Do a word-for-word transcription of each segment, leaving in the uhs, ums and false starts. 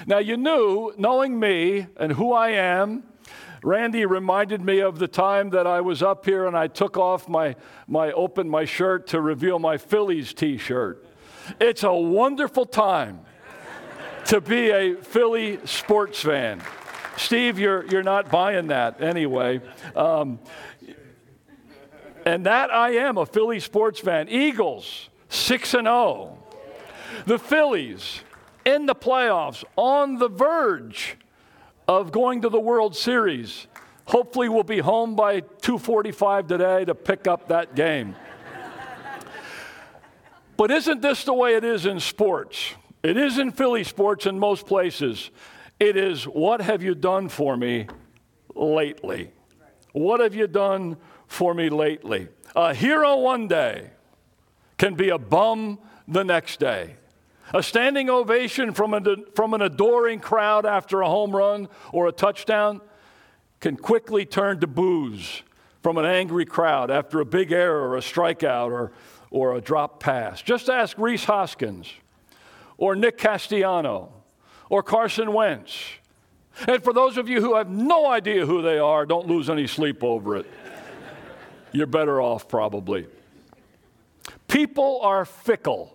Now, you knew, knowing me and who I am, Randy reminded me of the time that I was up here and I took off my, my opened my shirt to reveal my Phillies t-shirt. It's a wonderful time to be a Philly sports fan. Steve, you're, you're not buying that anyway. Um, and that I am a Philly sports fan. Eagles, six and oh. The Phillies in the playoffs, on the verge of going to the World Series. Hopefully we'll be home by two forty-five today to pick up that game. But isn't this the way it is in sports? It is in Philly sports in most places. It is, what have you done for me lately? What have you done for me lately? A hero one day can be a bum the next day. A standing ovation from, a, from an adoring crowd after a home run or a touchdown can quickly turn to boos from an angry crowd after a big error or a strikeout or, or a drop pass. Just ask Rhys Hoskins or Nick Castellano or Carson Wentz. And for those of you who have no idea who they are, don't lose any sleep over it. You're better off probably. People are fickle.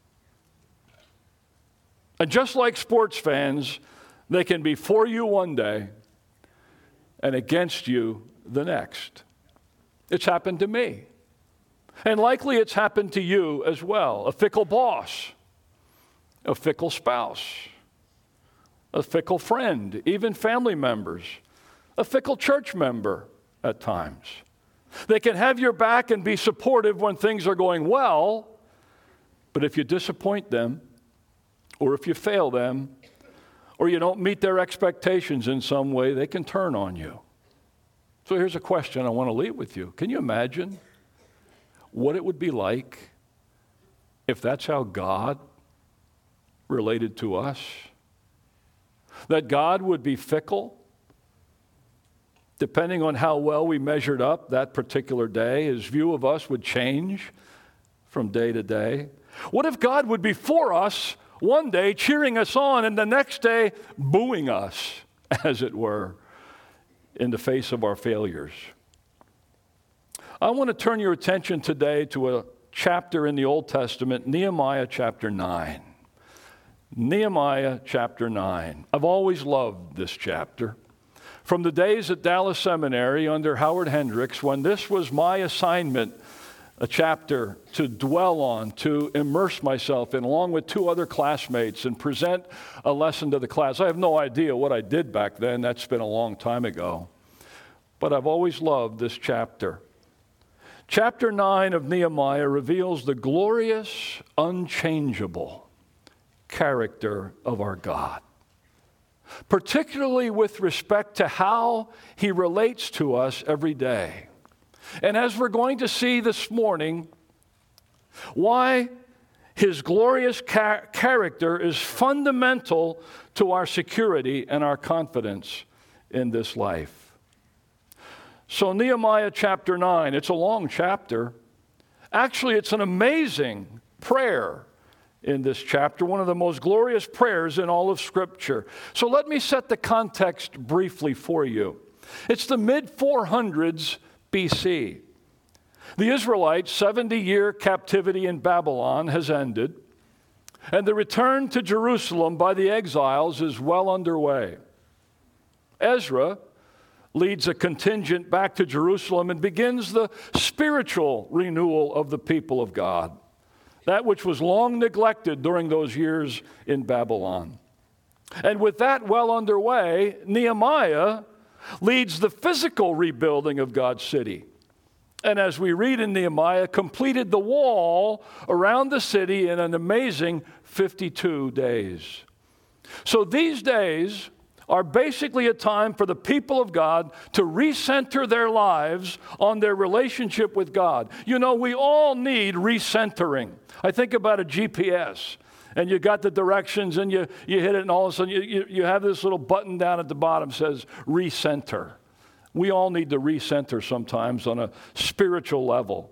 And just like sports fans, they can be for you one day and against you the next. It's happened to me. And likely it's happened to you as well. A fickle boss, a fickle spouse, a fickle friend, even family members, a fickle church member at times. They can have your back and be supportive when things are going well, but if you disappoint them, or if you fail them, or you don't meet their expectations in some way, they can turn on you. So here's a question I want to leave with you. Can you imagine what it would be like if that's how God related to us? That God would be fickle, depending on how well we measured up that particular day. His view of us would change from day to day. What if God would be for us one day, cheering us on, and the next day, booing us, as it were, in the face of our failures? I want to turn your attention today to a chapter in the Old Testament, Nehemiah chapter nine. Nehemiah chapter nine. I've always loved this chapter. From the days at Dallas Seminary under Howard Hendricks, when this was my assignment, a chapter to dwell on, to immerse myself in, along with two other classmates, and present a lesson to the class. I have no idea what I did back then. That's been a long time ago. But I've always loved this chapter. Chapter nine of Nehemiah reveals the glorious, unchangeable character of our God, particularly with respect to how he relates to us every day. And as we're going to see this morning, why his glorious char- character is fundamental to our security and our confidence in this life. So Nehemiah chapter nine, it's a long chapter. Actually, it's an amazing prayer in this chapter, one of the most glorious prayers in all of Scripture. So let me set the context briefly for you. It's the mid four hundreds B C. The Israelites' seventy-year captivity in Babylon has ended, and the return to Jerusalem by the exiles is well underway. Ezra leads a contingent back to Jerusalem and begins the spiritual renewal of the people of God, that which was long neglected during those years in Babylon. And with that well underway, Nehemiah leads the physical rebuilding of God's city. And as we read in Nehemiah, completed the wall around the city in an amazing fifty-two days. So these days are basically a time for the people of God to recenter their lives on their relationship with God. You know, we all need recentering. I think about a G P S. And you got the directions and you, you hit it, and all of a sudden you, you, you have this little button down at the bottom that says recenter. We all need to recenter sometimes on a spiritual level.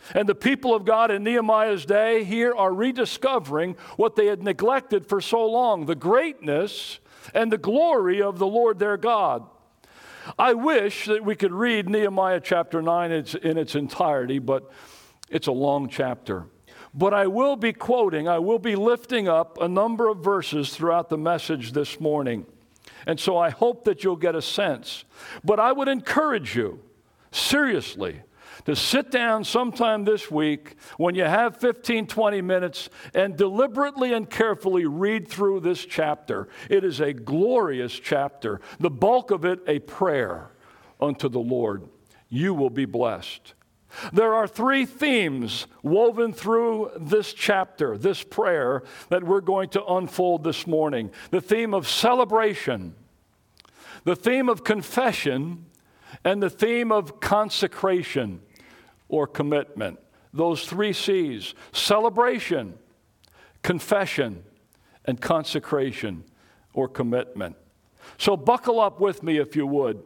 And the people of God in Nehemiah's day here are rediscovering what they had neglected for so long, the greatness and the glory of the Lord their God. I wish that we could read Nehemiah chapter nine in its entirety, but it's a long chapter. But I will be quoting, I will be lifting up a number of verses throughout the message this morning. And so I hope that you'll get a sense. But I would encourage you, seriously, to sit down sometime this week when you have fifteen, twenty minutes and deliberately and carefully read through this chapter. It is a glorious chapter. The bulk of it, a prayer unto the Lord. You will be blessed. There are three themes woven through this chapter, this prayer, that we're going to unfold this morning. The theme of celebration, the theme of confession, and the theme of consecration or commitment. Those three C's: celebration, confession, and consecration or commitment. So buckle up with me if you would.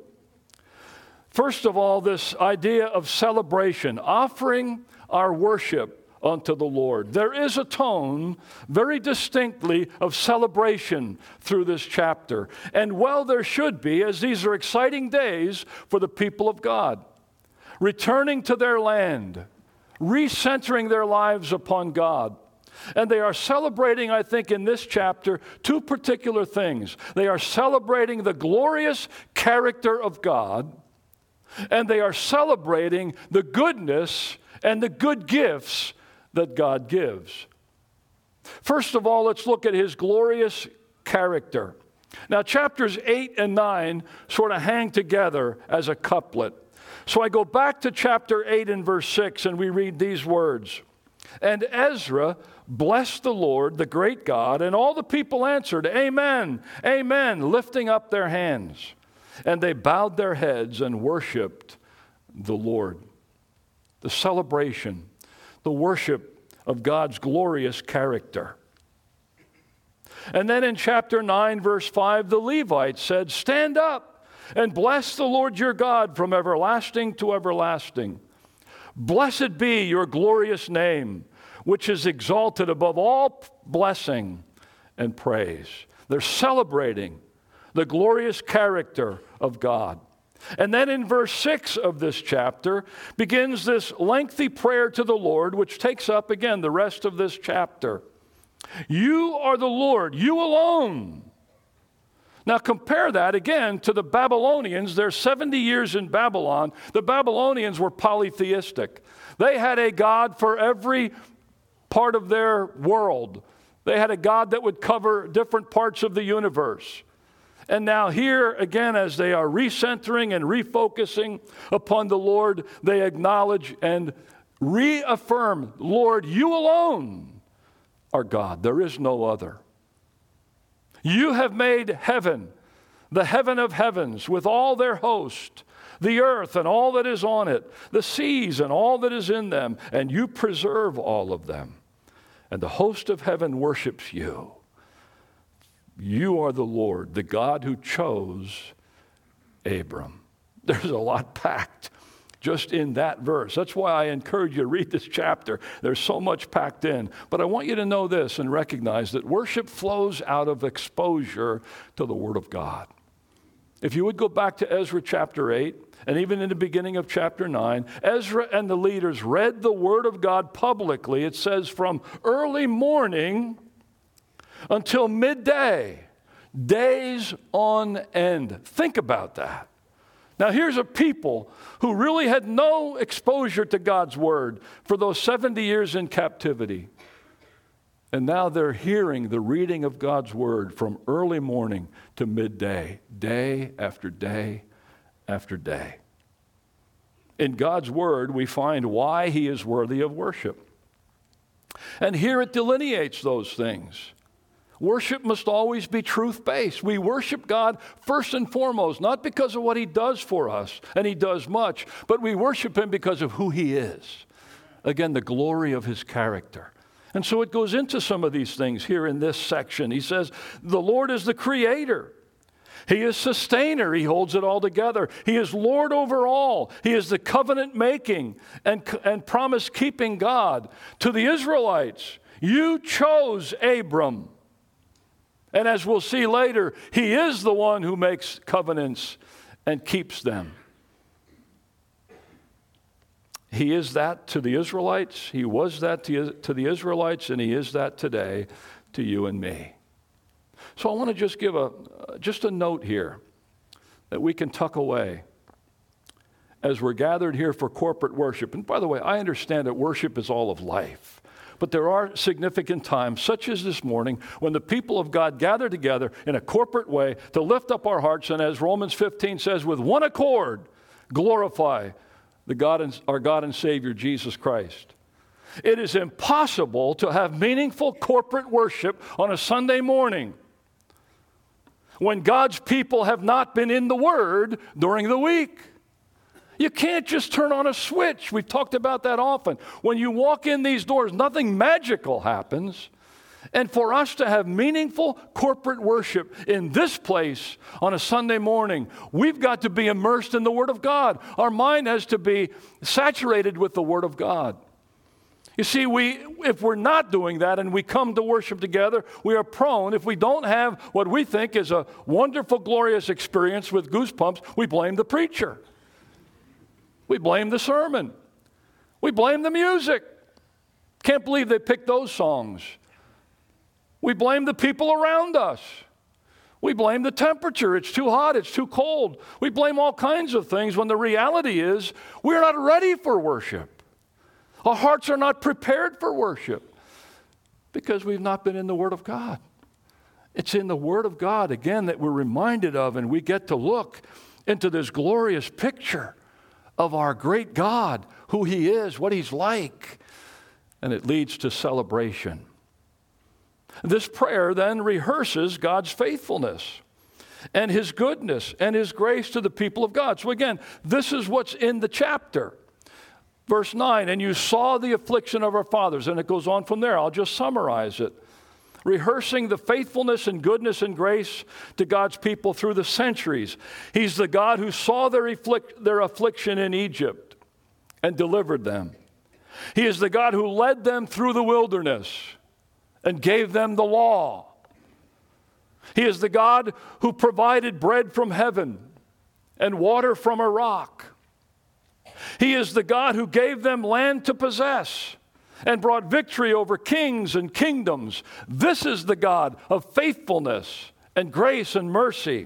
First of all, this idea of celebration, offering our worship unto the Lord. There is a tone very distinctly of celebration through this chapter. And well, there should be, as these are exciting days for the people of God. Returning to their land, recentering their lives upon God. And they are celebrating, I think, in this chapter, two particular things. They are celebrating the glorious character of God, and they are celebrating the goodness and the good gifts that God gives. First of all, let's look at his glorious character. Now, chapters eight and nine sort of hang together as a couplet. So I go back to chapter eight and verse six, and we read these words. And Ezra blessed the Lord, the great God, and all the people answered, Amen, Amen, lifting up their hands. And they bowed their heads and worshiped the Lord. The celebration, the worship of God's glorious character. And then in chapter nine, verse five, the Levites said, Stand up and bless the Lord your God from everlasting to everlasting. Blessed be your glorious name, which is exalted above all blessing and praise. They're celebrating the glorious character of God. And then in verse six of this chapter begins this lengthy prayer to the Lord, which takes up again the rest of this chapter. You are the Lord, you alone. Now compare that again to the Babylonians. They're seventy years in Babylon. The Babylonians were polytheistic. They had a God for every part of their world. They had a God that would cover different parts of the universe. And now here again, as they are recentering and refocusing upon the Lord, they acknowledge and reaffirm, Lord, you alone are God. There is no other. You have made heaven, the heaven of heavens, with all their host, the earth and all that is on it, the seas and all that is in them, and you preserve all of them. And the host of heaven worships you. You are the Lord, the God who chose Abram. There's a lot packed just in that verse. That's why I encourage you to read this chapter. There's so much packed in. But I want you to know this and recognize that worship flows out of exposure to the Word of God. If you would go back to Ezra chapter eight, and even in the beginning of chapter nine, Ezra and the leaders read the Word of God publicly. It says from early morning until midday, days on end. Think about that. Now here's a people who really had no exposure to God's Word for those seventy years in captivity. And now they're hearing the reading of God's Word from early morning to midday, day after day after day. In God's Word, we find why He is worthy of worship. And here it delineates those things. Worship must always be truth-based. We worship God first and foremost, not because of what He does for us, and He does much, but we worship Him because of who He is. Again, the glory of His character. And so it goes into some of these things here in this section. He says, the Lord is the Creator. He is sustainer. He holds it all together. He is Lord over all. He is the covenant-making and, and promise-keeping God. To the Israelites, you chose Abram. And as we'll see later, he is the one who makes covenants and keeps them. He is that to the Israelites. He was that to, to the Israelites, and he is that today to you and me. So I want to just give a just a note here that we can tuck away as we're gathered here for corporate worship. And by the way, I understand that worship is all of life. But there are significant times, such as this morning, when the people of God gather together in a corporate way to lift up our hearts and, as Romans fifteen says, with one accord, glorify the God and, our God and Savior, Jesus Christ. It is impossible to have meaningful corporate worship on a Sunday morning when God's people have not been in the Word during the week. You can't just turn on a switch. We've talked about that often. When you walk in these doors, nothing magical happens. And for us to have meaningful corporate worship in this place on a Sunday morning, we've got to be immersed in the Word of God. Our mind has to be saturated with the Word of God. You see, we, if we're not doing that and we come to worship together, we are prone, if we don't have what we think is a wonderful, glorious experience with goosebumps, we blame the preacher. We blame the sermon. We blame the music. Can't believe they picked those songs. We blame the people around us. We blame the temperature. It's too hot. It's too cold. We blame all kinds of things when the reality is we're not ready for worship. Our hearts are not prepared for worship because we've not been in the Word of God. It's in the Word of God, again, that we're reminded of, and we get to look into this glorious picture of our great God, who He is, what He's like, and it leads to celebration. This prayer then rehearses God's faithfulness and His goodness and His grace to the people of God. So again, this is what's in the chapter. Verse nine, and you saw the affliction of our fathers, and it goes on from there. I'll just summarize it. Rehearsing the faithfulness and goodness and grace to God's people through the centuries. He's the God who saw their, afflict, their affliction in Egypt and delivered them. He is the God who led them through the wilderness and gave them the law. He is the God who provided bread from heaven and water from a rock. He is the God who gave them land to possess and brought victory over kings and kingdoms. This is the God of faithfulness and grace and mercy.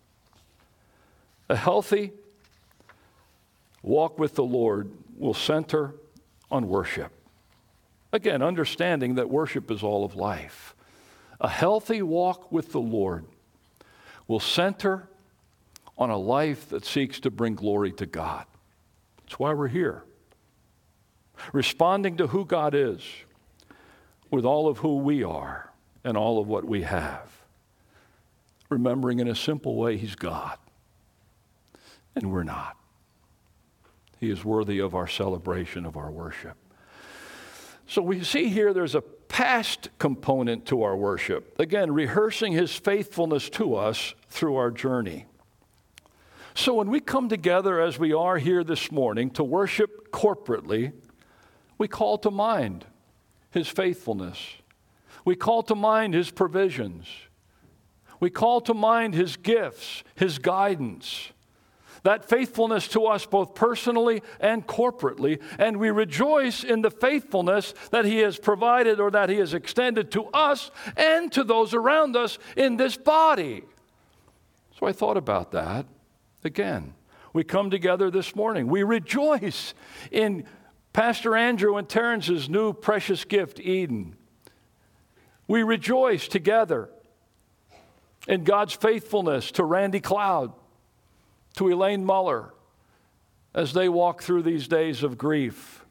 A healthy walk with the Lord will center on worship. Again, understanding that worship is all of life. A healthy walk with the Lord will center on a life that seeks to bring glory to God. That's why we're here. Responding to who God is with all of who we are and all of what we have. Remembering in a simple way He's God and we're not. He is worthy of our celebration, of our worship. So we see here there's a past component to our worship. Again, rehearsing His faithfulness to us through our journey. So when we come together as we are here this morning to worship corporately, we call to mind His faithfulness. We call to mind His provisions. We call to mind His gifts, His guidance. That faithfulness to us both personally and corporately, and we rejoice in the faithfulness that He has provided or that He has extended to us and to those around us in this body. So I thought about that. Again, we come together this morning. We rejoice in Pastor Andrew and Terence's new precious gift, Eden. We rejoice together in God's faithfulness to Randy Cloud, to Elaine Muller, as they walk through these days of grief.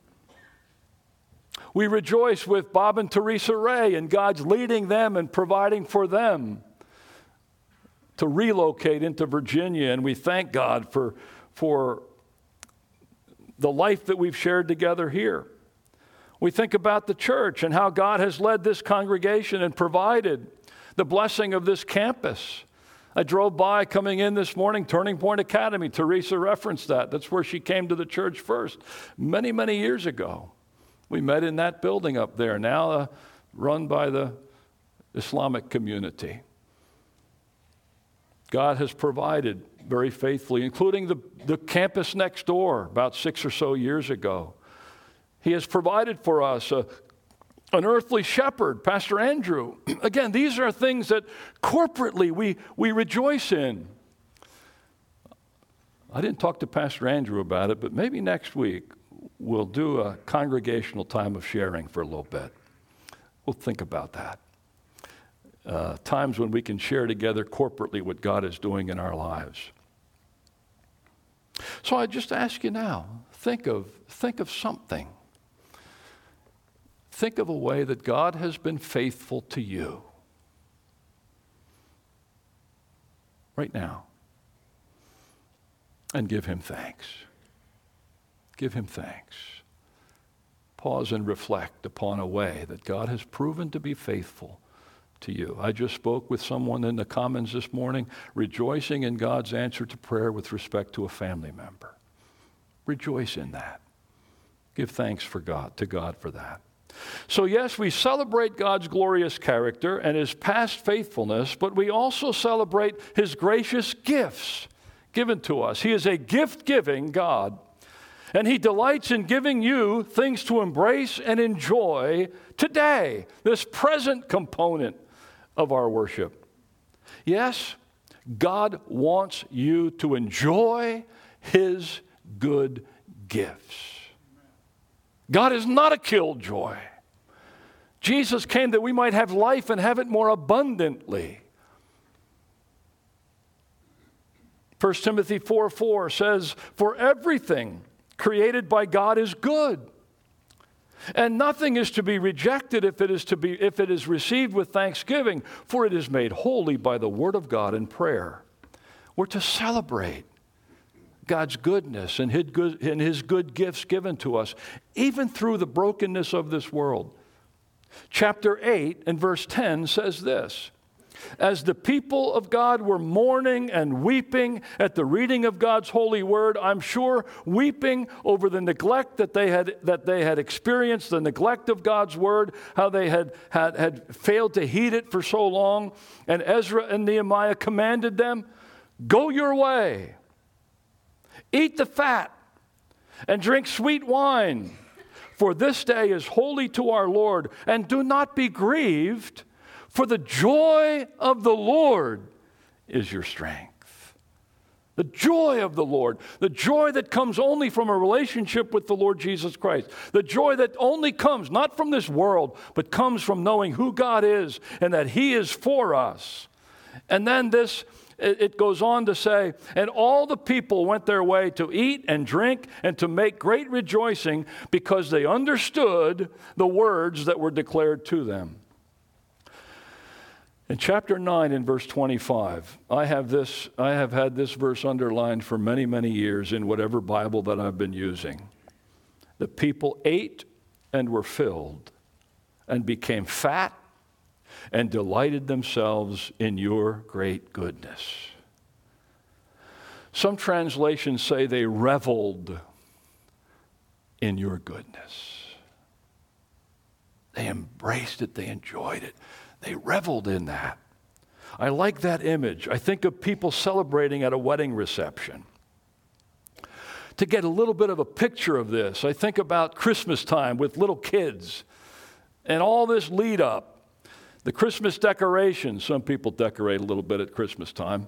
We rejoice with Bob and Teresa Ray and God's leading them and providing for them to relocate into Virginia, and we thank God for, for the life that we've shared together here. We think about the church and how God has led this congregation and provided the blessing of this campus I drove by coming in this morning, Turning Point Academy. Teresa referenced that. That's where she came to the church first, many, many years ago. We met in that building up there, now uh, run by the Islamic community. God has provided very faithfully, including the, the campus next door about six or so years ago. He has provided for us a An earthly shepherd, Pastor Andrew. Again, these are things that corporately we, we rejoice in. I didn't talk to Pastor Andrew about it, but maybe next week we'll do a congregational time of sharing for a little bit. We'll think about that. Uh, times when we can share together corporately what God is doing in our lives. So I just ask you now, think of, think of something. Think of a way that God has been faithful to you right now, and give him thanks. Give him thanks. Pause and reflect upon a way that God has proven to be faithful to you. I just spoke with someone in the Commons this morning, rejoicing in God's answer to prayer with respect to a family member. Rejoice in that. Give thanks for God, to God for that. So yes, we celebrate God's glorious character and his past faithfulness, but we also celebrate his gracious gifts given to us. He is a gift-giving God, and he delights in giving you things to embrace and enjoy today, this present component of our worship. Yes, God wants you to enjoy his good gifts. God is not a killjoy. Jesus came that we might have life and have it more abundantly. First Timothy four four says, "For everything created by God is good, and nothing is to be rejected if it is to be if it is received with thanksgiving, for it is made holy by the word of God and prayer." We're to celebrate God's goodness and his good, and his good gifts given to us, even through the brokenness of this world. Chapter eight and verse ten says this, "As the people of God were mourning and weeping at the reading of God's holy word," I'm sure weeping over the neglect that they had that they had experienced, the neglect of God's word, how they had, had, had failed to heed it for so long. And Ezra and Nehemiah commanded them, "Go your way. Eat the fat and drink sweet wine, for this day is holy to our Lord, and do not be grieved, for the joy of the Lord is your strength." The joy of the Lord, the joy that comes only from a relationship with the Lord Jesus Christ, the joy that only comes not from this world, but comes from knowing who God is and that he is for us. And then this It goes on to say, "And all the people went their way to eat and drink and to make great rejoicing, because they understood the words that were declared to them." In chapter nine, in verse twenty-five, I have this, I have had this verse underlined for many, many years in whatever Bible that I've been using. "The people ate and were filled and became fat and delighted themselves in your great goodness." Some translations say they reveled in your goodness. They embraced it, they enjoyed it, they reveled in that. I like that image. I think of people celebrating at a wedding reception. To get a little bit of a picture of this, I think about Christmas time with little kids and all this lead up. The Christmas decorations, some people decorate a little bit at Christmas time.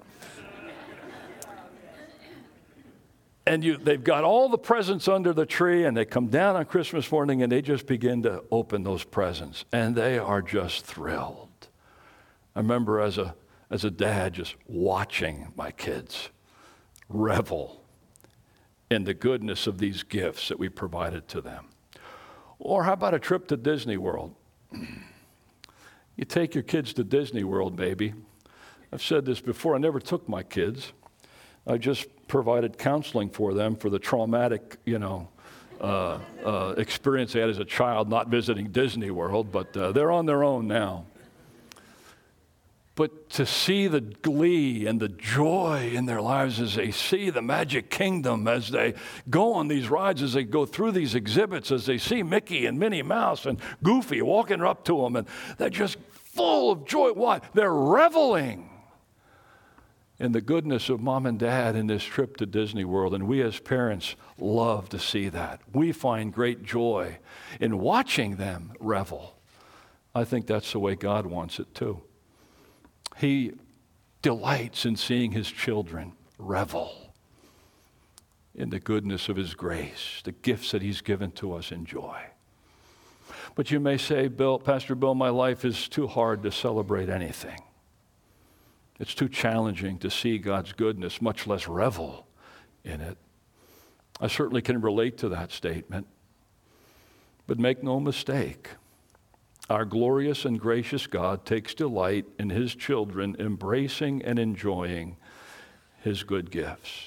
And you, they've got all the presents under the tree, and they come down on Christmas morning, and they just begin to open those presents, and they are just thrilled. I remember as a, as a dad just watching my kids revel in the goodness of these gifts that we provided to them. Or how about a trip to Disney World? You take your kids to Disney World, baby. I've said this before. I never took my kids. I just provided counseling for them for the traumatic, you know, uh, uh, experience they had as a child not visiting Disney World, but uh, they're on their own now. but to see the glee and the joy in their lives as they see the Magic Kingdom, as they go on these rides, as they go through these exhibits, as they see Mickey and Minnie Mouse and Goofy walking up to them, and they're just full of joy. Why? They're reveling in the goodness of mom and dad in this trip to Disney World, and we as parents love to see that. We find great joy in watching them revel. I think that's the way God wants it too. He delights in seeing his children revel in the goodness of his grace, the gifts that he's given to us in joy. But you may say, Bill, Pastor Bill, my life is too hard to celebrate anything. It's too challenging to see God's goodness, much less revel in it. I certainly can relate to that statement. But make no mistake, our glorious and gracious God takes delight in his children embracing and enjoying his good gifts.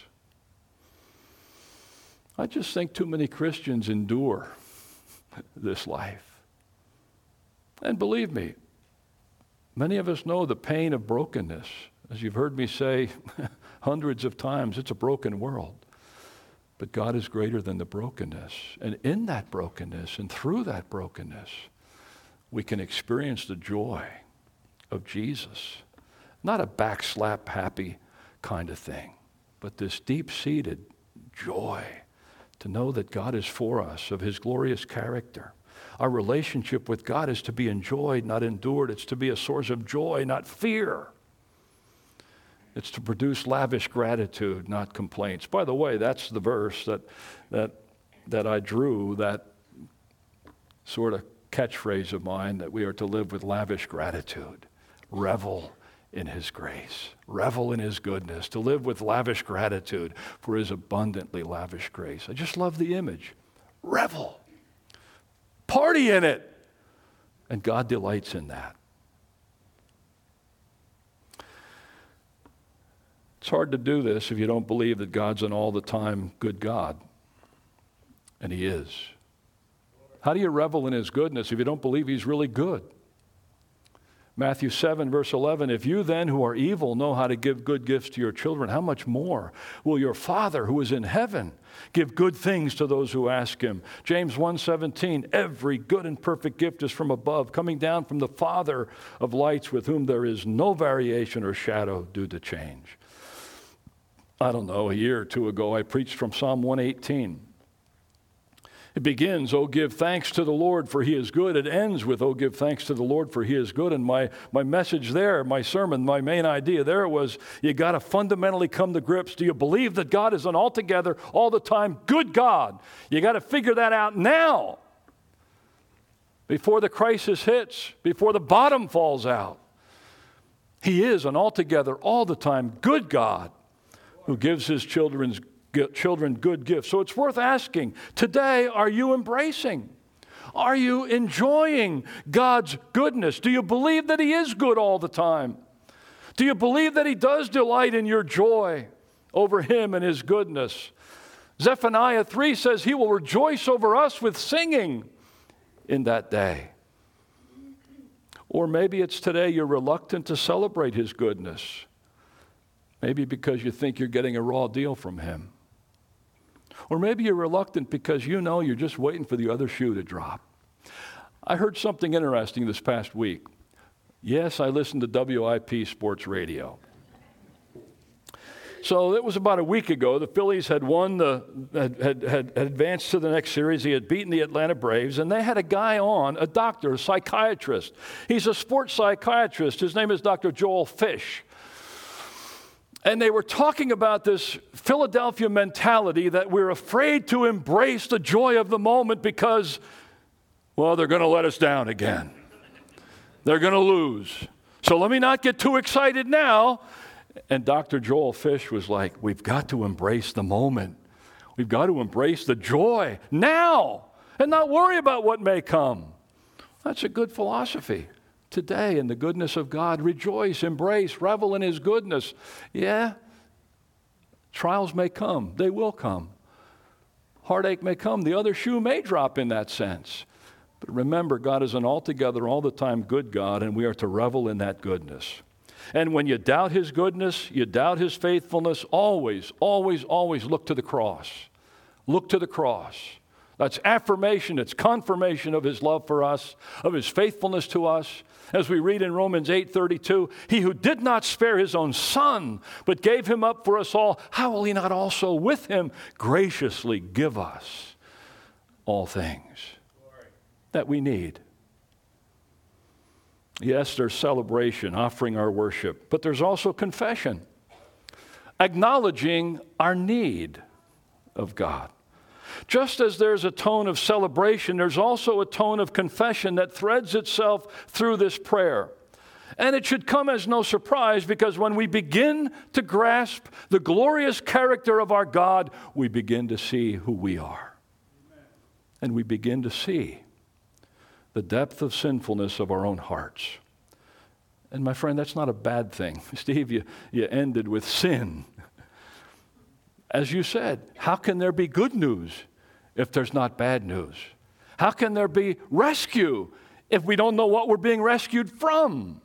I just think too many Christians endure this life. And believe me, many of us know the pain of brokenness. As you've heard me say hundreds of times, it's a broken world. But God is greater than the brokenness. And in that brokenness and through that brokenness, we can experience the joy of Jesus. Not a backslap happy kind of thing, but this deep-seated joy to know that God is for us, of his glorious character. Our relationship with God is to be enjoyed, not endured. It's to be a source of joy, not fear. It's to produce lavish gratitude, not complaints. By the way, that's the verse that that that I drew, that sort of catchphrase of mine, that we are to live with lavish gratitude. Revel in his grace. Revel in his goodness. To live with lavish gratitude for his abundantly lavish grace. I just love the image. Revel. Party in it. And God delights in that. It's hard to do this if you don't believe that God's an all-the-time good God. And he is. How do you revel in his goodness if you don't believe he's really good? Matthew seven, verse eleven, if you then who are evil know how to give good gifts to your children, how much more will your Father who is in heaven give good things to those who ask him? James one seventeen, every good and perfect gift is from above, coming down from the Father of lights, with whom there is no variation or shadow due to change. I don't know, a year or two ago, I preached from Psalm one eighteen. It begins, oh, give thanks to the Lord, for he is good. It ends with, oh, give thanks to the Lord, for he is good. And my, my message there, my sermon, my main idea there was, you got to fundamentally come to grips. Do you believe that God is an altogether, all the time, good God? You got to figure that out now, before the crisis hits, before the bottom falls out. He is an altogether, all the time, good God who gives his children's children good gifts. So it's worth asking, today, are you embracing? Are you enjoying God's goodness? Do you believe that he is good all the time? Do you believe that he does delight in your joy over him and his goodness? Zephaniah three says he will rejoice over us with singing in that day. Or maybe it's today you're reluctant to celebrate his goodness. Maybe because you think you're getting a raw deal from him. Or maybe you're reluctant because you know you're just waiting for the other shoe to drop. I heard something interesting this past week. Yes, I listened to W I P Sports Radio. So it was about a week ago. The Phillies had won the had, had, had advanced to the next series. He had beaten the Atlanta Braves, and they had a guy on, a doctor, a psychiatrist. He's a sports psychiatrist. His name is Doctor Joel Fish. And they were talking about this Philadelphia mentality that we're afraid to embrace the joy of the moment because, well, they're going to let us down again. They're going to lose. So let me not get too excited now. And Doctor Joel Fish was like, we've got to embrace the moment. We've got to embrace the joy now and not worry about what may come. That's a good philosophy. Today, in the goodness of God, rejoice, embrace, revel in his goodness. Yeah, trials may come. They will come. Heartache may come. The other shoe may drop in that sense. But remember, God is an altogether, all the time good God, and we are to revel in that goodness. And when you doubt his goodness, you doubt his faithfulness, always, always, always look to the cross. Look to the cross. That's affirmation, it's confirmation of his love for us, of his faithfulness to us. As we read in Romans eight thirty-two, he who did not spare his own son, but gave him up for us all, how will he not also with him graciously give us all things that we need? Yes, there's celebration, offering our worship, but there's also confession, acknowledging our need of God. Just as there's a tone of celebration, there's also a tone of confession that threads itself through this prayer. And it should come as no surprise, because when we begin to grasp the glorious character of our God, we begin to see who we are. Amen. And we begin to see the depth of sinfulness of our own hearts. And my friend, that's not a bad thing. Steve, you, you ended with sin. As you said, how can there be good news if there's not bad news? How can there be rescue if we don't know what we're being rescued from?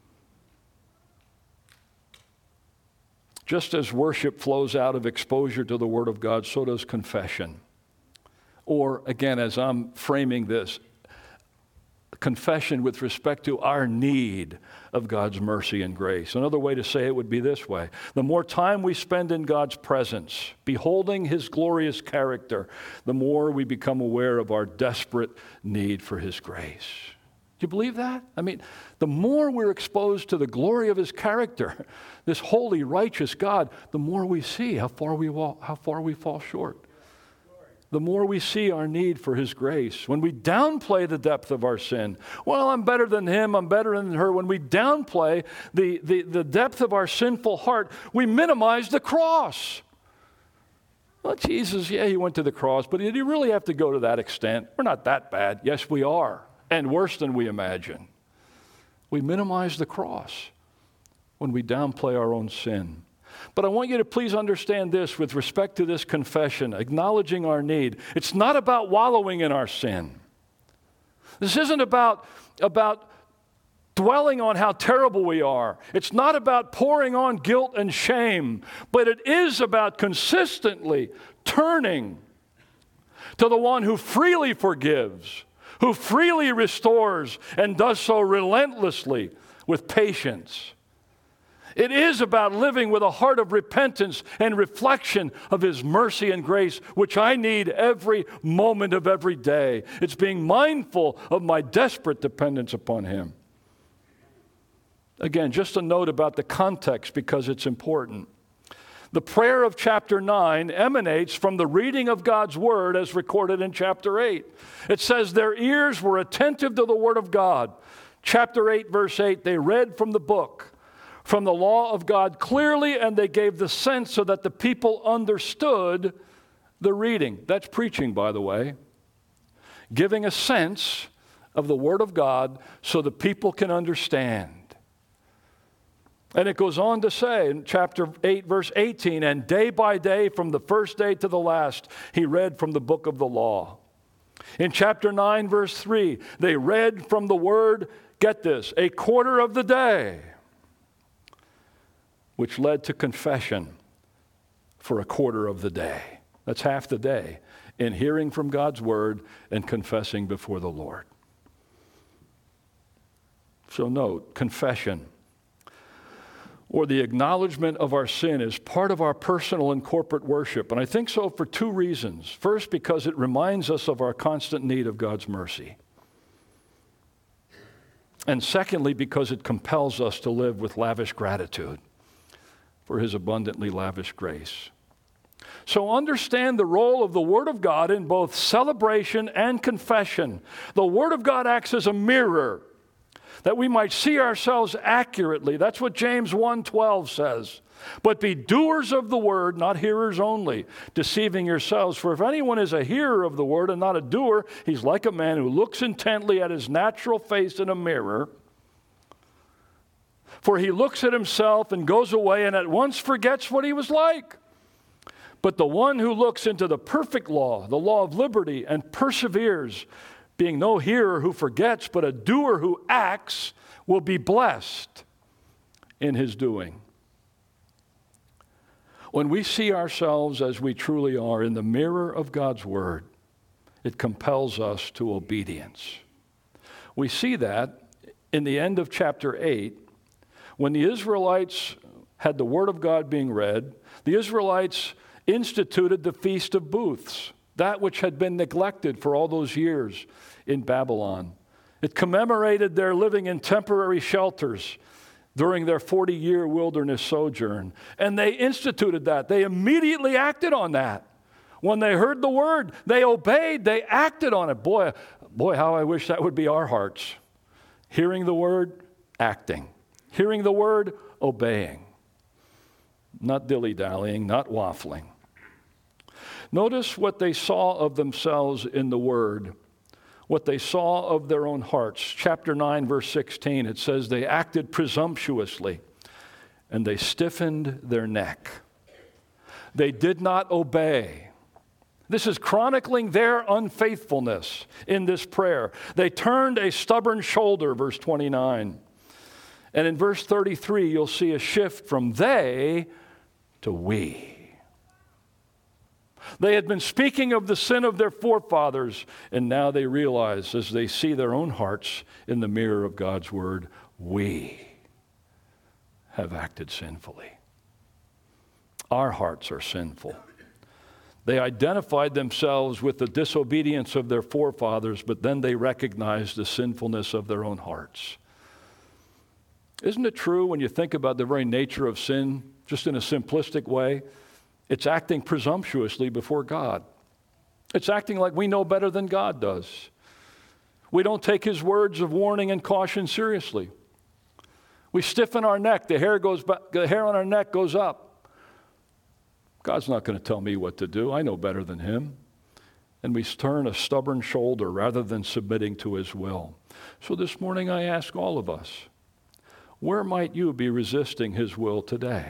Just as worship flows out of exposure to the Word of God, so does confession. Or, again, as I'm framing this, confession with respect to our need of God's mercy and grace. Another way to say it would be this way: the more time we spend in God's presence, beholding his glorious character, the more we become aware of our desperate need for his grace. Do you believe that? I mean, the more we're exposed to the glory of his character, this holy, righteous God, the more we see how far we walk, how far we fall short. The more we see our need for his grace. When we downplay the depth of our sin, well, I'm better than him, I'm better than her. When we downplay the, the, the depth of our sinful heart, we minimize the cross. Well, Jesus, yeah, he went to the cross, but did he really have to go to that extent? We're not that bad. Yes, we are, and worse than we imagine. We minimize the cross when we downplay our own sin. But I want you to please understand this with respect to this confession, acknowledging our need. It's not about wallowing in our sin. This isn't about, about dwelling on how terrible we are. It's not about pouring on guilt and shame, but it is about consistently turning to the one who freely forgives, who freely restores, and does so relentlessly with patience. It is about living with a heart of repentance and reflection of his mercy and grace, which I need every moment of every day. It's being mindful of my desperate dependence upon him. Again, just a note about the context because it's important. The prayer of chapter nine emanates from the reading of God's word as recorded in chapter eight. It says, their ears were attentive to the word of God. Chapter eight, verse eight, they read from the book, from the law of God clearly, and they gave the sense so that the people understood the reading. That's preaching, by the way. Giving a sense of the Word of God so the people can understand. And it goes on to say in chapter eight, verse eighteen, and day by day, from the first day to the last, he read from the book of the law. In chapter nine, verse three, they read from the Word, get this, a quarter of the day, which led to confession for a quarter of the day. That's half the day in hearing from God's word and confessing before the Lord. So note, confession, or the acknowledgement of our sin, is part of our personal and corporate worship. And I think so for two reasons. First, because it reminds us of our constant need of God's mercy. And secondly, because it compels us to live with lavish gratitude for his abundantly lavish grace. So understand the role of the Word of God in both celebration and confession. The Word of God acts as a mirror that we might see ourselves accurately. That's what James one twelve says. But be doers of the word, not hearers only, deceiving yourselves. For if anyone is a hearer of the word and not a doer, he's like a man who looks intently at his natural face in a mirror. For he looks at himself and goes away and at once forgets what he was like. But the one who looks into the perfect law, the law of liberty, and perseveres, being no hearer who forgets, but a doer who acts, will be blessed in his doing. When we see ourselves as we truly are in the mirror of God's word, it compels us to obedience. We see that in the end of chapter eight, when the Israelites had the word of God being read, the Israelites instituted the Feast of Booths, that which had been neglected for all those years in Babylon. It commemorated their living in temporary shelters during their forty-year wilderness sojourn. And they instituted that. They immediately acted on that. When they heard the word, they obeyed, they acted on it. Boy, boy, how I wish that would be our hearts. Hearing the word, acting. Hearing the word, obeying. Not dilly-dallying, not waffling. Notice what they saw of themselves in the word, what they saw of their own hearts. Chapter nine, verse sixteen, it says, they acted presumptuously, and they stiffened their neck. They did not obey. This is chronicling their unfaithfulness in this prayer. They turned a stubborn shoulder, verse twenty-nine. And in verse thirty-three, you'll see a shift from they to we. They had been speaking of the sin of their forefathers, and now they realize, as they see their own hearts in the mirror of God's word, we have acted sinfully. Our hearts are sinful. They identified themselves with the disobedience of their forefathers, but then they recognized the sinfulness of their own hearts. Isn't it true when you think about the very nature of sin, just in a simplistic way? It's acting presumptuously before God. It's acting like we know better than God does. We don't take his words of warning and caution seriously. We stiffen our neck. The hair goes back, the hair on our neck goes up. God's not going to tell me what to do. I know better than him. And we turn a stubborn shoulder rather than submitting to his will. So this morning I ask all of us, where might you be resisting his will today?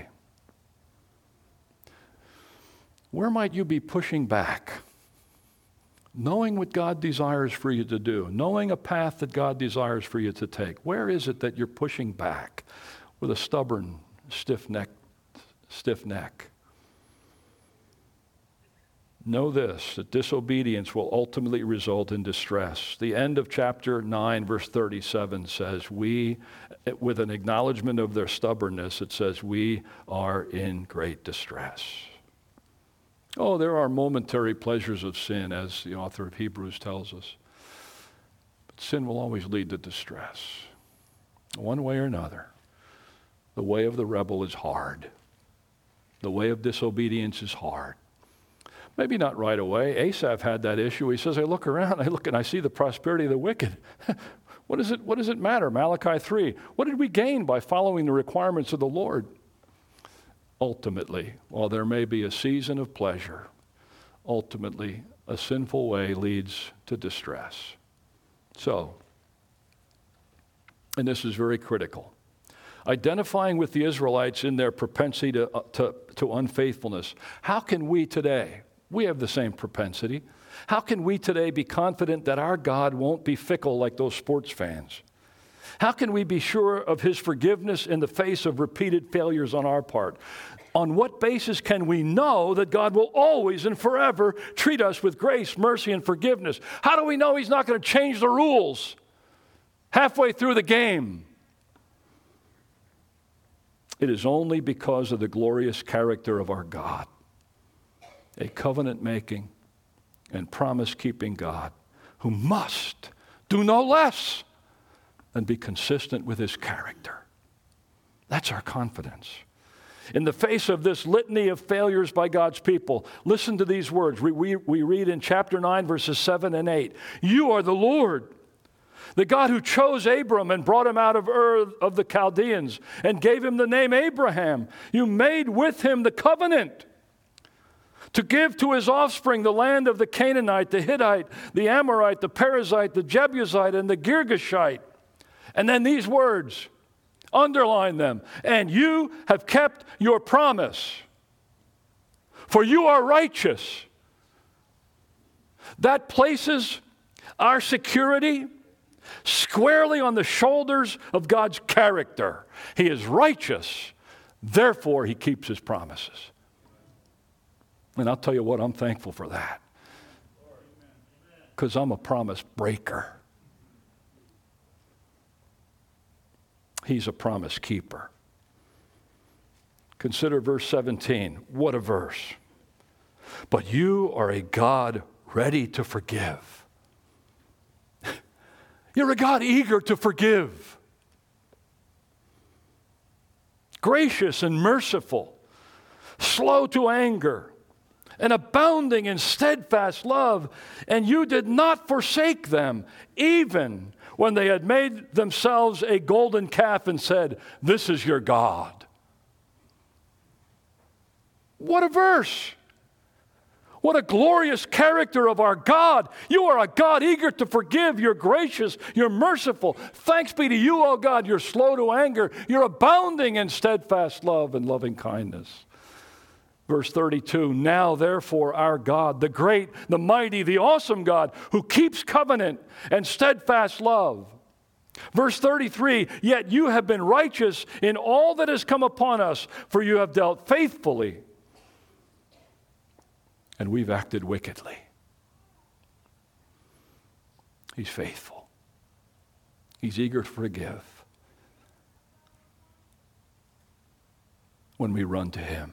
Where might you be pushing back? Knowing what God desires for you to do, knowing a path that God desires for you to take. Where is it that you're pushing back with a stubborn, stiff neck, stiff neck? Know this, that disobedience will ultimately result in distress. The end of chapter nine, verse thirty-seven says, we, with an acknowledgement of their stubbornness, it says, we are in great distress. Oh, there are momentary pleasures of sin, as the author of Hebrews tells us. But sin will always lead to distress, one way or another. The way of the rebel is hard. The way of disobedience is hard. Maybe not right away. Asaph had that issue. He says, I look around, I look and I see the prosperity of the wicked. What is it, what does it matter? Malachi three. What did we gain by following the requirements of the Lord? Ultimately, while there may be a season of pleasure, ultimately a sinful way leads to distress. So, and this is very critical, identifying with the Israelites in their propensity to, uh, to, to unfaithfulness, how can we today, we have the same propensity, how can we today be confident that our God won't be fickle like those sports fans? How can we be sure of his forgiveness in the face of repeated failures on our part? On what basis can we know that God will always and forever treat us with grace, mercy, and forgiveness? How do we know he's not going to change the rules halfway through the game? It is only because of the glorious character of our God, a covenant-making and promise-keeping God who must do no less and be consistent with his character. That's our confidence. In the face of this litany of failures by God's people, listen to these words. We, we, we read in chapter nine, verses seven and eight. You are the Lord, the God who chose Abram and brought him out of Ur of the Chaldeans and gave him the name Abraham. You made with him the covenant to give to his offspring the land of the Canaanite, the Hittite, the Amorite, the Perizzite, the Jebusite, and the Girgashite. And then these words, underline them. And you have kept your promise, for you are righteous. That places our security squarely on the shoulders of God's character. He is righteous, therefore he keeps his promises. And I'll tell you what, I'm thankful for that. Because I'm a promise breaker. He's a promise keeper. Consider verse seventeen. What a verse. But you are a God ready to forgive. You're a God eager to forgive. Gracious and merciful. Slow to anger. And abounding in steadfast love. And you did not forsake them, even when they had made themselves a golden calf and said, "This is your God." What a verse. What a glorious character of our God. You are a God eager to forgive. You're gracious. You're merciful. Thanks be to you, O God. You're slow to anger. You're abounding in steadfast love and loving kindness. Verse thirty-two, now therefore our God, the great, the mighty, the awesome God, who keeps covenant and steadfast love. Verse thirty-three, yet you have been righteous in all that has come upon us, for you have dealt faithfully, and we've acted wickedly. He's faithful. He's eager to forgive when we run to him.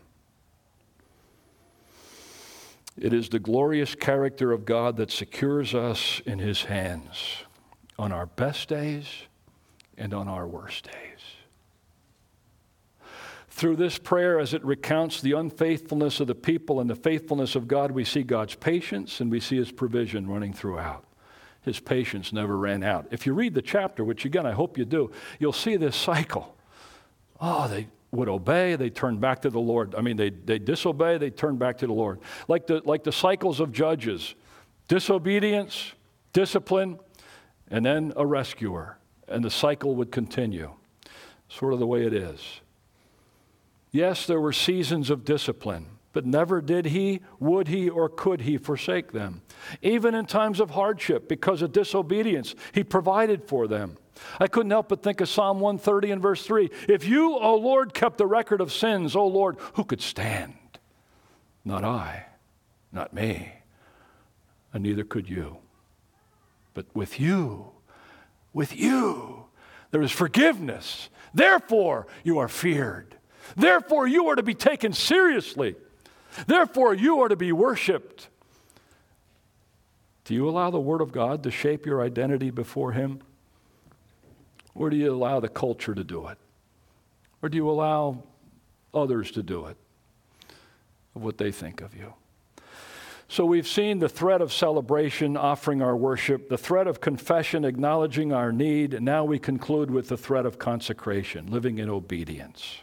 It is the glorious character of God that secures us in his hands on our best days and on our worst days. Through this prayer, as it recounts the unfaithfulness of the people and the faithfulness of God, we see God's patience and we see his provision running throughout. His patience never ran out. If you read the chapter, which again I hope you do, you'll see this cycle. Oh, they would obey, they turn back to the Lord. I mean, they, they disobey, they turn back to the Lord. Like the, like the cycles of judges. Disobedience, discipline, and then a rescuer. And the cycle would continue. Sort of the way it is. Yes, there were seasons of discipline, but never did he, would he, or could he forsake them. Even in times of hardship, because of disobedience, he provided for them. I couldn't help but think of Psalm one thirty and verse three. If you, O Lord, kept the record of sins, O Lord, who could stand? Not I, not me, and neither could you. But with you, with you, there is forgiveness. Therefore, you are feared. Therefore, you are to be taken seriously. Therefore, you are to be worshiped. Do you allow the Word of God to shape your identity before him? Or do you allow the culture to do it? Or do you allow others to do it, of what they think of you? So we've seen the thread of celebration, offering our worship, the thread of confession, acknowledging our need, and now we conclude with the thread of consecration, living in obedience.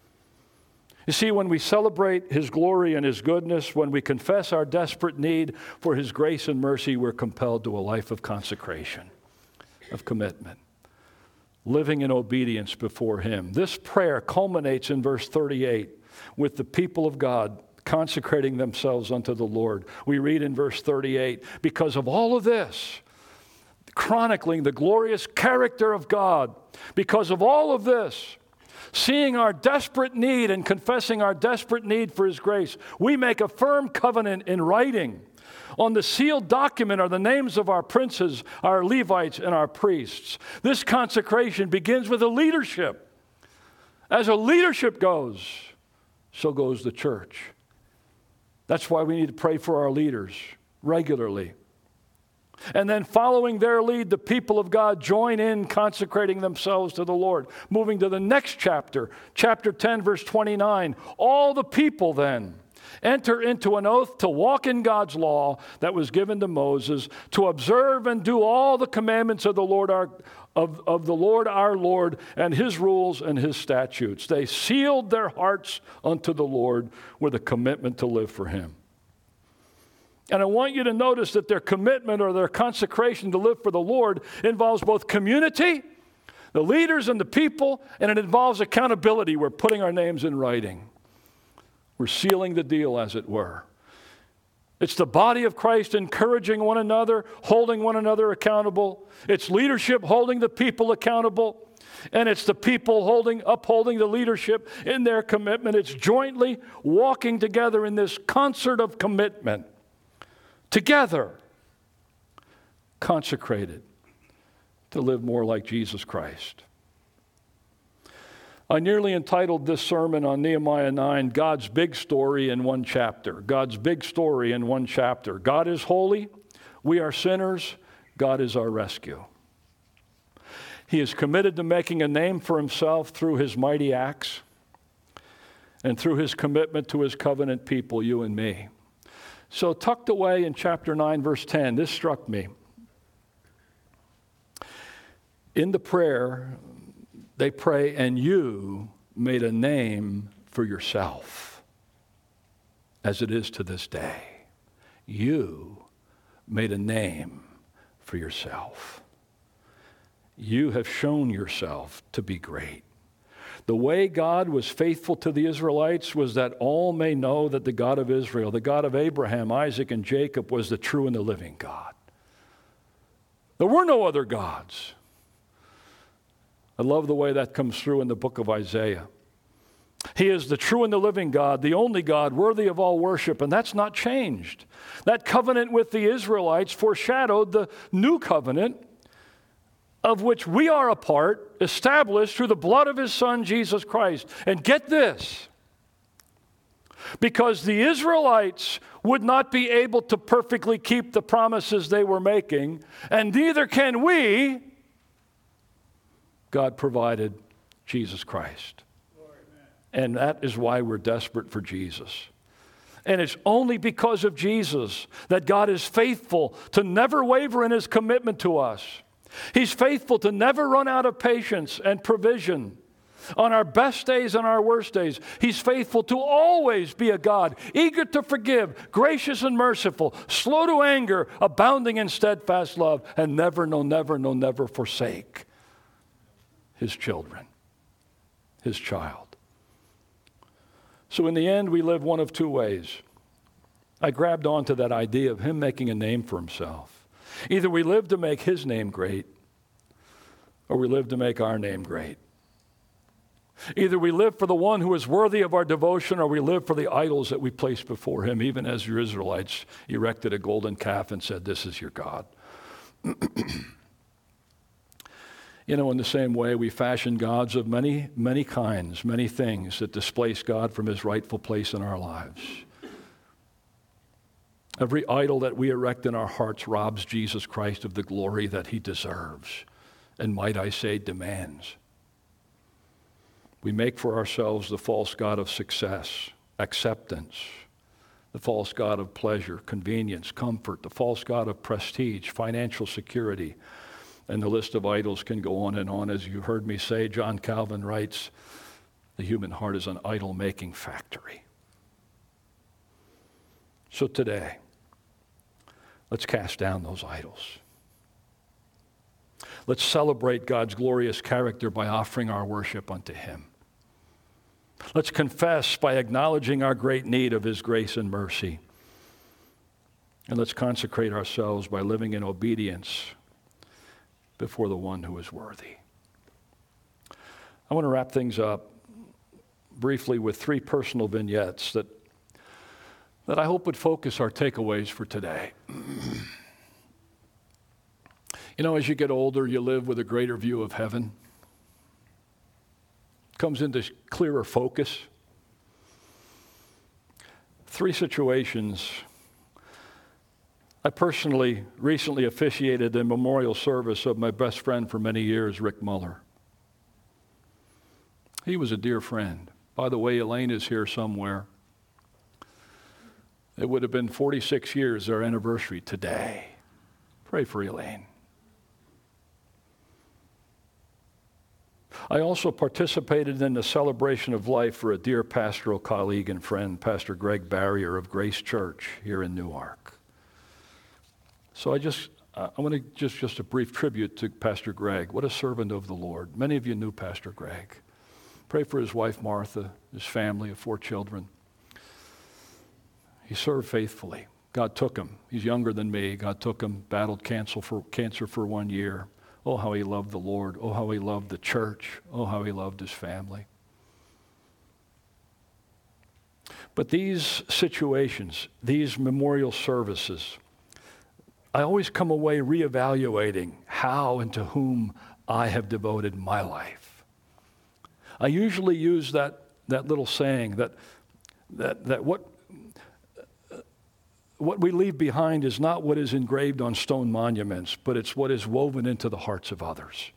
You see, when we celebrate his glory and his goodness, when we confess our desperate need for his grace and mercy, we're compelled to a life of consecration, of commitment, living in obedience before him. This prayer culminates in verse thirty-eight with the people of God consecrating themselves unto the Lord. We read in verse thirty-eight, because of all of this, chronicling the glorious character of God, because of all of this, seeing our desperate need and confessing our desperate need for his grace, we make a firm covenant in writing. On the sealed document are the names of our princes, our Levites, and our priests. This consecration begins with a leadership. As a leadership goes, so goes the church. That's why we need to pray for our leaders regularly. And then following their lead, the people of God join in consecrating themselves to the Lord. Moving to the next chapter, chapter ten, verse twenty-nine. All the people then enter into an oath to walk in God's law that was given to Moses, to observe and do all the commandments of the Lord our of, of the Lord our Lord and his rules and his statutes. They sealed their hearts unto the Lord with a commitment to live for him. And I want you to notice that their commitment or their consecration to live for the Lord involves both community, the leaders and the people, and it involves accountability. We're putting our names in writing. We're sealing the deal, as it were. It's the body of Christ encouraging one another, holding one another accountable. It's leadership holding the people accountable. And it's the people holding, upholding the leadership in their commitment. It's jointly walking together in this concert of commitment. Together, consecrated to live more like Jesus Christ. I nearly entitled this sermon on Nehemiah nine, God's Big Story in One Chapter. God's Big Story in One Chapter. God is holy. We are sinners. God is our rescue. He is committed to making a name for himself through his mighty acts and through his commitment to his covenant people, you and me. So tucked away in chapter nine, verse ten, this struck me. In the prayer, they pray, and you made a name for yourself, as it is to this day. You made a name for yourself. You have shown yourself to be great. The way God was faithful to the Israelites was that all may know that the God of Israel, the God of Abraham, Isaac, and Jacob, was the true and the living God. There were no other gods. I love the way that comes through in the book of Isaiah. He is the true and the living God, the only God worthy of all worship, and that's not changed. That covenant with the Israelites foreshadowed the new covenant of which we are a part, established through the blood of his Son, Jesus Christ. And get this, because the Israelites would not be able to perfectly keep the promises they were making, and neither can we, God provided Jesus Christ. And that is why we're desperate for Jesus. And it's only because of Jesus that God is faithful to never waver in his commitment to us. He's faithful to never run out of patience and provision. On our best days and our worst days, he's faithful to always be a God, eager to forgive, gracious and merciful, slow to anger, abounding in steadfast love, and never, no, never, no, never forsake his children, his child. So in the end, we live one of two ways. I grabbed onto that idea of him making a name for himself. Either we live to make his name great, or we live to make our name great. Either we live for the one who is worthy of our devotion, or we live for the idols that we place before him, even as your Israelites erected a golden calf and said, "This is your God." You know, in the same way, we fashion gods of many, many kinds, many things that displace God from his rightful place in our lives. Every idol that we erect in our hearts robs Jesus Christ of the glory that he deserves, and might I say, demands. We make for ourselves the false god of success, acceptance, the false god of pleasure, convenience, comfort, the false god of prestige, financial security, and the list of idols can go on and on. As you heard me say, John Calvin writes, the human heart is an idol-making factory. So today, let's cast down those idols. Let's celebrate God's glorious character by offering our worship unto him. Let's confess by acknowledging our great need of his grace and mercy. And let's consecrate ourselves by living in obedience before the one who is worthy. I want to wrap things up briefly with three personal vignettes that, that I hope would focus our takeaways for today. You know, as you get older, you live with a greater view of heaven. Comes into clearer focus. Three situations. I personally recently officiated a memorial service of my best friend for many years, Rick Muller. He was a dear friend. By the way, Elaine is here somewhere. It would have been forty-six years, our anniversary today. Pray for Elaine. I also participated in the celebration of life for a dear pastoral colleague and friend, Pastor Greg Barrier of Grace Church here in Newark. So I just, uh, I want to just, just a brief tribute to Pastor Greg. What a servant of the Lord. Many of you knew Pastor Greg. Pray for his wife, Martha, his family of four children. He served faithfully. God took him. He's younger than me. God took him, battled cancer for, cancer for one year. Oh, how he loved the Lord. Oh, how he loved the church. Oh, how he loved his family. But these situations, these memorial services, I always come away reevaluating how and to whom I have devoted my life. I usually use that, that little saying that, that, that what, what we leave behind is not what is engraved on stone monuments, but it's what is woven into the hearts of others.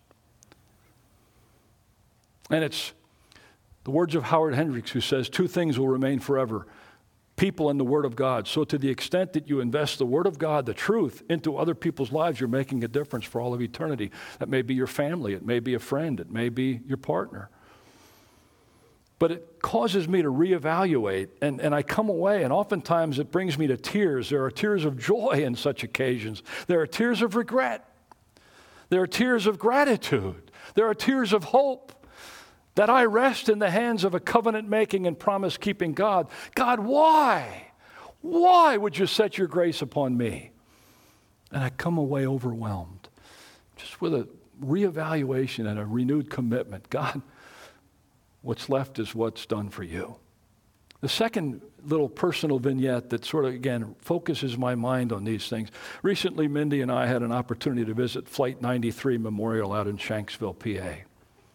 And it's the words of Howard Hendricks, who says, two things will remain forever, people and the Word of God. So to the extent that you invest the Word of God, the truth, into other people's lives, you're making a difference for all of eternity. That may be your family, it may be a friend, it may be your partner. But it causes me to reevaluate, and, and I come away, and oftentimes it brings me to tears. There are tears of joy in such occasions. There are tears of regret. There are tears of gratitude. There are tears of hope. That I rest in the hands of a covenant-making and promise-keeping God. God, why? Why would you set your grace upon me? And I come away overwhelmed, just with a reevaluation and a renewed commitment. God, what's left is what's done for you. The second little personal vignette that sort of, again, focuses my mind on these things. Recently, Mindy and I had an opportunity to visit Flight ninety-three Memorial out in Shanksville, P A.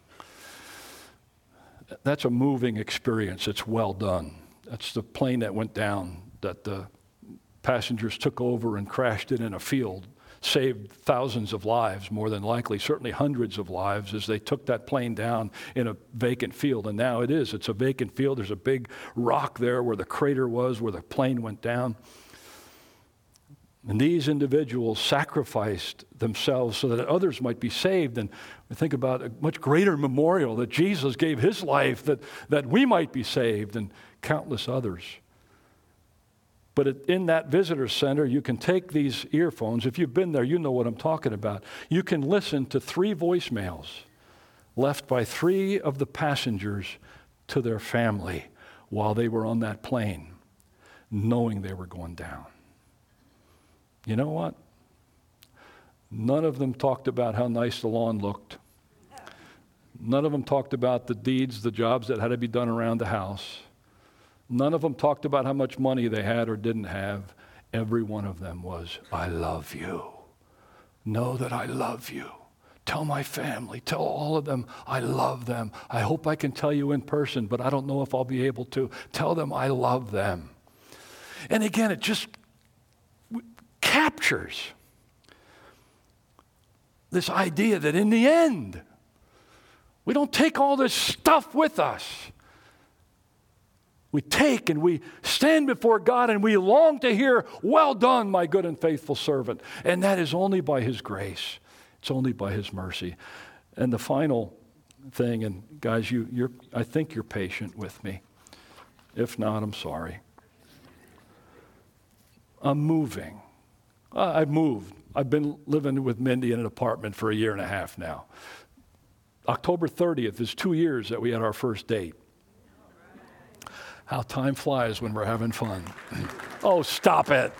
That's a moving experience. It's well done. That's the plane that went down, that the passengers took over and crashed it in a field, saved thousands of lives, more than likely, certainly hundreds of lives, as they took that plane down in a vacant field. And now it is. It's a vacant field. There's a big rock there where the crater was, where the plane went down. And these individuals sacrificed themselves so that others might be saved. And we think about a much greater memorial that Jesus gave his life that, that we might be saved, and countless others. But in that visitor center, you can take these earphones. If you've been there, you know what I'm talking about. You can listen to three voicemails left by three of the passengers to their family while they were on that plane, knowing they were going down. You know what? None of them talked about how nice the lawn looked. None of them talked about the deeds, the jobs that had to be done around the house. None of them talked about how much money they had or didn't have. Every one of them was, I love you. Know that I love you. Tell my family, tell all of them, I love them. I hope I can tell you in person, but I don't know if I'll be able to. Tell them I love them. And again, it just captures this idea that in the end, we don't take all this stuff with us. We take and we stand before God and we long to hear, well done, my good and faithful servant. And that is only by his grace. It's only by his mercy. And the final thing, and guys, you, you're, I think you're patient with me. If not, I'm sorry. I'm moving. Uh, I've moved. I've been living with Mindy in an apartment for a year and a half now. October thirtieth is two years that we had our first date. How time flies when we're having fun. Oh, stop it.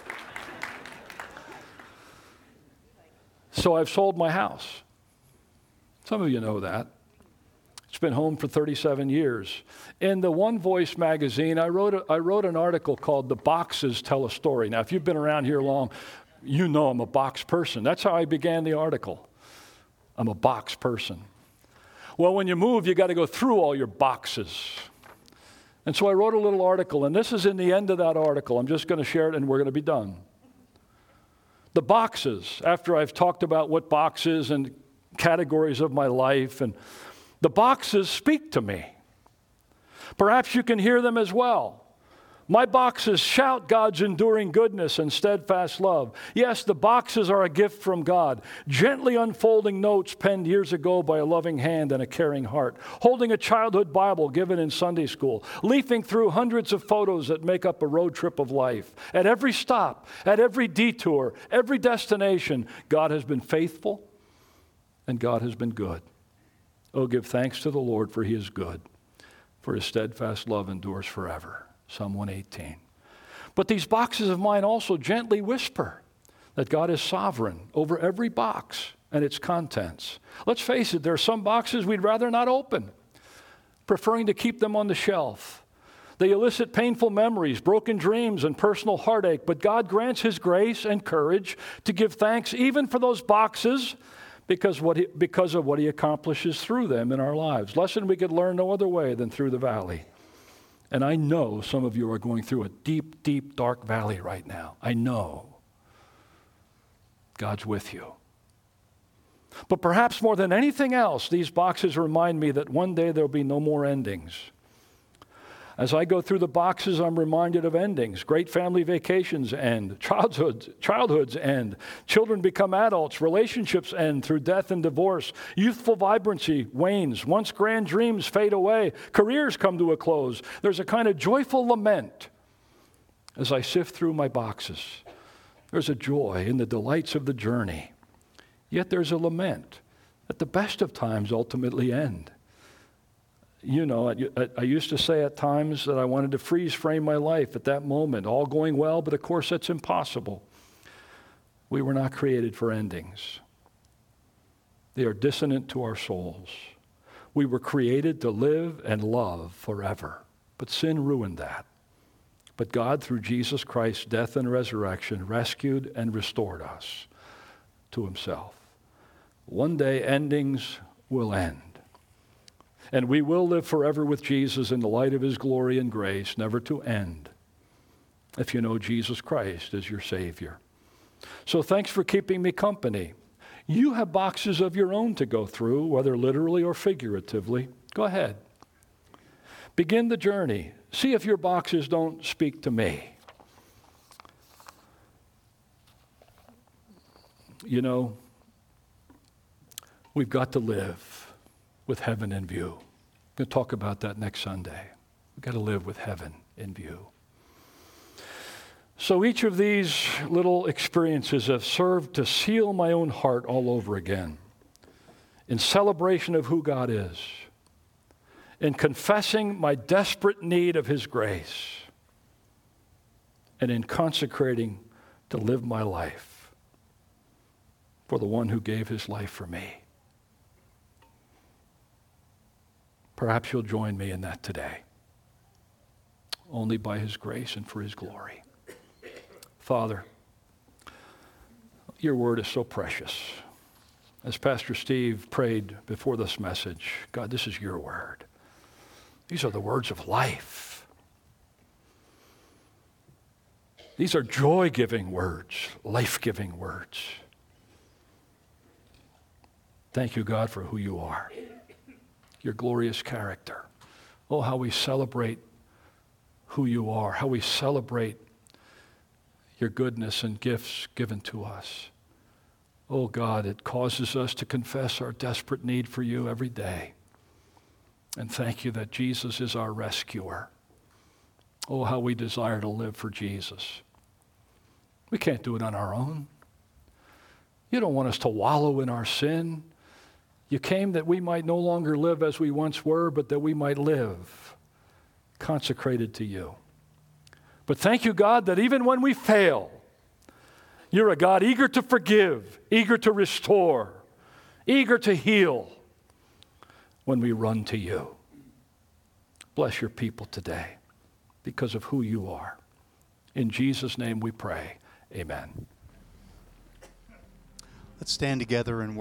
So I've sold my house. Some of you know that. It's been home for thirty-seven years. In the One Voice magazine, I wrote, a, I wrote an article called The Boxes Tell a Story. Now, if you've been around here long, you know I'm a box person. That's how I began the article. I'm a box person. Well, when you move, you got to go through all your boxes. And so I wrote a little article, and this is in the end of that article. I'm just going to share it, and we're going to be done. The boxes, after I've talked about what boxes and categories of my life, and the boxes speak to me. Perhaps you can hear them as well. My boxes shout God's enduring goodness and steadfast love. Yes, the boxes are a gift from God, gently unfolding notes penned years ago by a loving hand and a caring heart, holding a childhood Bible given in Sunday school, leafing through hundreds of photos that make up a road trip of life. At every stop, at every detour, every destination, God has been faithful and God has been good. Oh, give thanks to the Lord, for he is good, for his steadfast love endures forever. Psalm one eighteen. But these boxes of mine also gently whisper that God is sovereign over every box and its contents. Let's face it, there are some boxes we'd rather not open, preferring to keep them on the shelf. They elicit painful memories, broken dreams, and personal heartache, but God grants His grace and courage to give thanks even for those boxes because, what he, because of what He accomplishes through them in our lives. Lesson we could learn no other way than through the valley. And I know some of you are going through a deep, deep, dark valley right now. I know. God's with you. But perhaps more than anything else, these boxes remind me that one day there'll be no more endings. As I go through the boxes, I'm reminded of endings. Great family vacations end. Childhoods, childhoods end. Children become adults. Relationships end through death and divorce. Youthful vibrancy wanes. Once grand dreams fade away. Careers come to a close. There's a kind of joyful lament as I sift through my boxes. There's a joy in the delights of the journey. Yet there's a lament that the best of times ultimately end. You know, I, I used to say at times that I wanted to freeze frame my life at that moment, all going well, but of course that's impossible. We were not created for endings. They are dissonant to our souls. We were created to live and love forever, but sin ruined that. But God, through Jesus Christ's death and resurrection, rescued and restored us to Himself. One day endings will end. And we will live forever with Jesus in the light of His glory and grace, never to end, if you know Jesus Christ as your Savior. So thanks for keeping me company. You have boxes of your own to go through, whether literally or figuratively. Go ahead. Begin the journey. See if your boxes don't speak to me. You know, we've got to live with heaven in view. We're going to talk about that next Sunday. We've got to live with heaven in view. So each of these little experiences have served to seal my own heart all over again in celebration of who God is, in confessing my desperate need of His grace, and in consecrating to live my life for the one who gave His life for me. Perhaps you'll join me in that today, only by His grace and for His glory. Father, your word is so precious. As Pastor Steve prayed before this message, God, this is your word. These are the words of life. These are joy-giving words, life-giving words. Thank you, God, for who you are. Your glorious character. Oh, how we celebrate who you are, how we celebrate your goodness and gifts given to us. Oh God, it causes us to confess our desperate need for you every day. And thank you that Jesus is our rescuer. Oh, how we desire to live for Jesus. We can't do it on our own. You don't want us to wallow in our sin. You came that we might no longer live as we once were, but that we might live consecrated to you. But thank you, God, that even when we fail, you're a God eager to forgive, eager to restore, eager to heal when we run to you. Bless your people today because of who you are. In Jesus' name we pray. Amen. Let's stand together and worship.